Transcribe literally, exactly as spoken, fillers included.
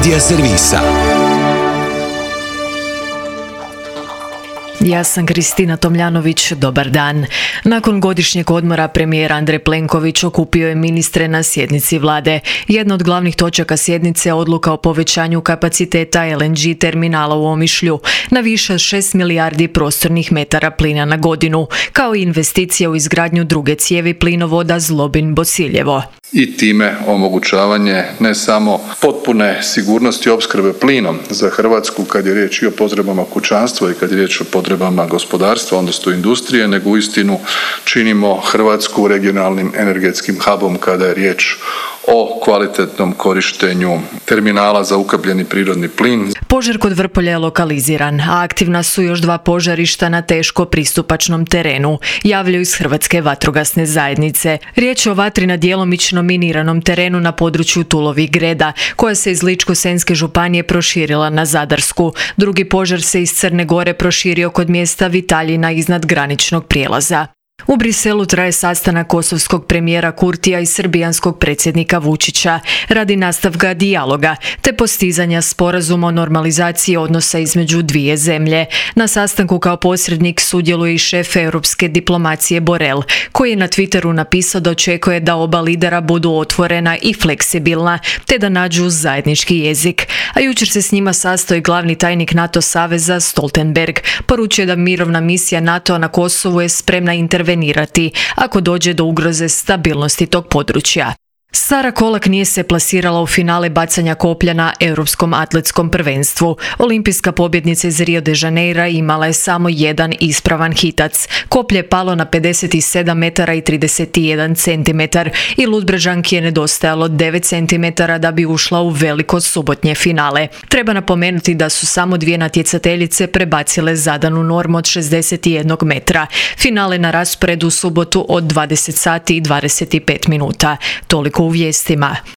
Media servisa. Ja sam Kristina Tomljanović, dobar dan. Nakon godišnjeg odmora premijer Andrej Plenković okupio je ministre na sjednici vlade. Jedna od glavnih točaka sjednice je odluka o povećanju kapaciteta el en ge terminala u Omišlju na više od šest milijardi prostornih metara plina na godinu, kao i investicija u izgradnju druge cijevi plinovoda Zlobin-Bosiljevo. I time omogućavanje ne samo potpune sigurnosti opskrbe plinom za Hrvatsku kad je riječ i o potrebama kućanstva i kad je riječ o potrebama gospodarstva, odnosno industrije, nego uistinu činimo Hrvatsku regionalnim energetskim hubom kada je riječ o kvalitetnom korištenju terminala za ukapljeni prirodni plin. Požar kod Vrpolja je lokaliziran, a aktivna su još dva požarišta na teško pristupačnom terenu, javljaju iz Hrvatske vatrogasne zajednice. Riječ je o vatri na djelomično miniranom terenu na području Tulovih Greda, koja se iz Ličko-senjske županije proširila na Zadarsku. Drugi požar se iz Crne Gore proširio kod mjesta Vitaljina iznad graničnog prijelaza. U Briselu traje sastanak kosovskog premijera Kurtija i srbijanskog predsjednika Vučića radi nastavka dijaloga te postizanja sporazuma o normalizaciji odnosa između dvije zemlje. Na sastanku kao posrednik sudjeluje i šef europske diplomacije Borrell, koji je na Twitteru napisao da očekuje da oba lidera budu otvorena i fleksibilna te da nađu zajednički jezik. A jučer se s njima sastao i glavni tajnik NATO saveza Stoltenberg. Poručuje da mirovna misija NATO-a na Kosovu je spremna intervenirati ako dođe do ugroze stabilnosti tog područja. Sara Kolak nije se plasirala u finale bacanja koplja na Europskom atletskom prvenstvu. Olimpijska pobjednica iz Rio de Janeira imala je samo jedan ispravan hitac. Koplje je palo na pedeset sedam metara i trideset jedan centimetar i Ludbrešćanki je nedostajalo devet centimetara da bi ušla u veliko subotnje finale. Treba napomenuti da su samo dvije natjecateljice prebacile zadanu normu od šezdeset jedan metra. Finale na rasporedu u subotu od dvadeset sati i dvadeset pet minuta. Toliko u vijestima.